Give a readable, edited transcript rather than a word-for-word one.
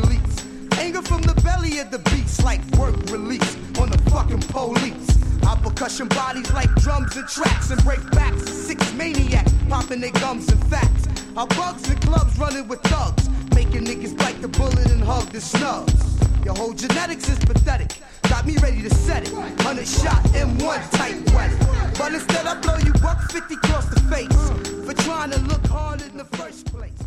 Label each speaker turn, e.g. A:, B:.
A: release. Anger from the belly of the beast, like work release on the fucking police. I percussion bodies like drums and tracks and break backs. 6 maniacs popping their gums and fats. Our bugs in clubs running with thugs, making niggas bite the bullet and hug the snubs. Your whole genetics is pathetic. Got me ready to set it. 100 shot M1 tight wet. But instead I blow you $150 across the face for trying to look hard in the first place.